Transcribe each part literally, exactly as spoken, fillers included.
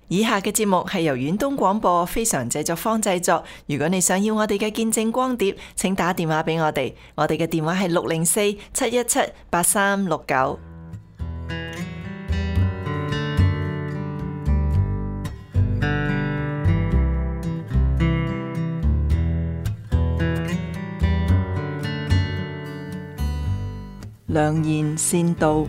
以下嘅節目係由遠東廣播非常製作坊製作。如果你想要我哋嘅見證光碟，請打電話俾我哋。我哋嘅電話係六零四七一七八三六九。良言善道。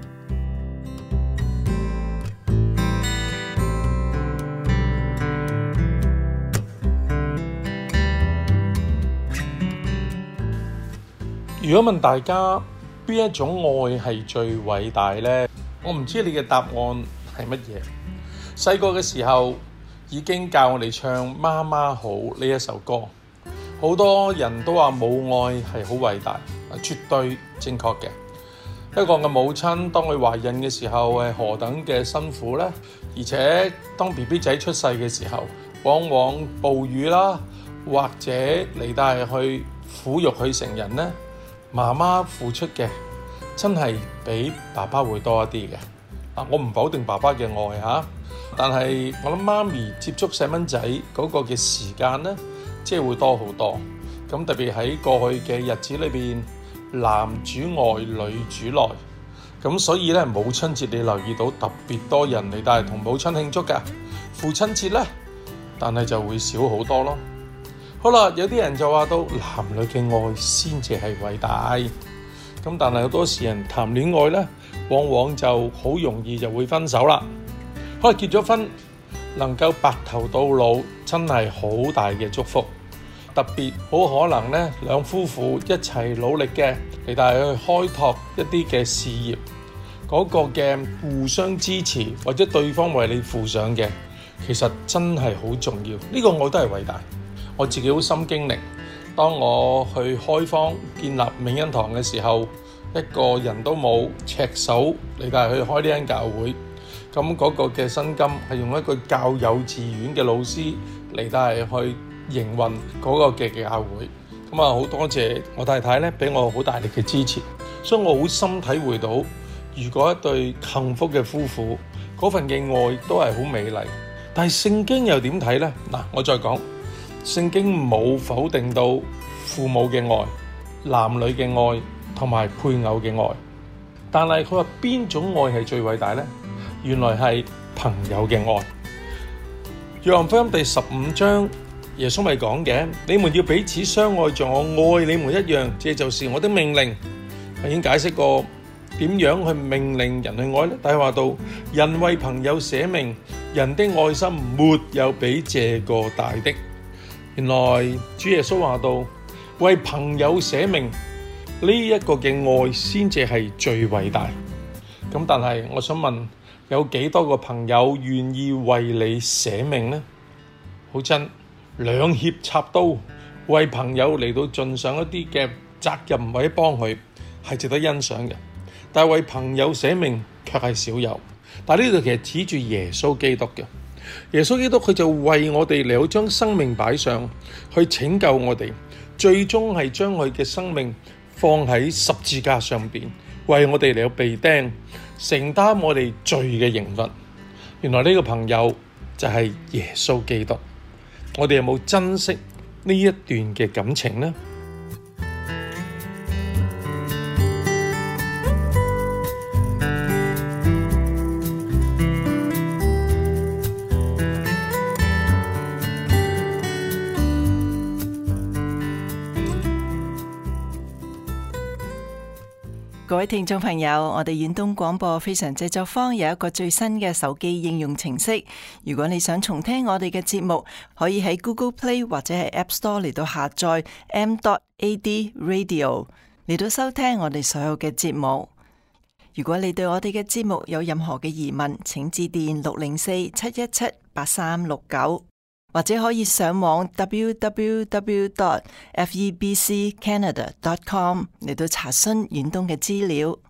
如果問大家邊一種愛係最偉大呢？我唔知你嘅答案係乜嘢。細個嘅時候已經教我哋唱《媽媽好》呢一首歌，好多人都話母愛係好偉大，絕對正確嘅。一個嘅母親當佢懷孕嘅時候係何等嘅辛苦呢？而且當 B B 仔出世嘅時候，往往哺乳啦，或者嚟帶去撫育佢成人呢，媽媽付出嘅真係比爸爸會多一啲嘅。啊，我唔否定爸爸嘅愛嚇，但係我諗媽咪接觸細蚊仔嗰個嘅時間呢，即係會多好多。咁特別喺過去嘅日子裏邊，男主外女主內，咁所以咧母親節你留意到特別多人嚟帶同母親慶祝㗎。父親節咧，但係就會少好多咯。好啦，有啲人就話到男女嘅愛先至係偉大，咁但係好多時人談戀愛咧，往往就好容易就會分手啦。可能結咗婚能夠白頭到老，真係好大嘅祝福。特別好可能咧，兩夫婦一齊努力嘅嚟帶去開拓一啲嘅事業，嗰個嘅互相支持或者對方為你付上嘅，其實真係好重要。呢個愛都係偉大。我自己好深經歷，當我去開荒建立永恩堂嘅時候，一個人都冇，赤手嚟帶去開呢間教會。咁嗰個嘅薪金係用一個教幼稚園嘅老師嚟帶去營運嗰個嘅教會。咁啊，好多謝我太太咧，俾我好大力嘅支持，所以我好深體會到，如果一對幸福嘅夫婦，嗰份嘅愛都係好美麗。但係聖經又點睇呢？嗱，我再講。聖經冇否定到父母嘅愛、男女嘅愛同埋配偶嘅愛，但係佢話邊種愛係最偉大呢？原來係朋友嘅愛。約翰福音第十五章，耶穌咪講嘅：你們要彼此相愛，像我愛你們一樣，這就是我的命令。我已經解釋過點樣去命令人去愛呢？但係話到人為朋友捨命，人的愛心沒有比這個大的。原來主耶穌話到，為朋友捨命呢一個嘅愛先至係最偉大。咁但係我想問，有幾多個朋友願意為你捨命呢？好真，兩肋插刀為朋友嚟到盡上一啲嘅責任或者幫佢，係值得欣賞嘅。但係為朋友捨命卻係少有。但係呢度其實指住耶穌基督嘅。耶穌基督佢就為我哋嚟到將生命擺上去拯救我哋，最終係將佢嘅生命放喺十字架上邊，為我哋嚟到被釘，承擔我哋罪嘅刑罰。原來呢個朋友就係耶穌基督。我哋有冇珍惜呢一段嘅感情呢？ 各位聽眾朋友，我哋遠東廣播非常製作坊有一個最新嘅手機應用程式。如果你想重聽我哋嘅節目，可以喺 Google Play 或者係 App Store 嚟到下載 m dot a d radio 嚟到收聽我哋所有嘅節目。如果你對我哋嘅節目有任何嘅疑問，請致電六零四七一七八三六九，或者可以上網 w w w dot f e b c canada dot com 嚟到查詢遠東嘅資料。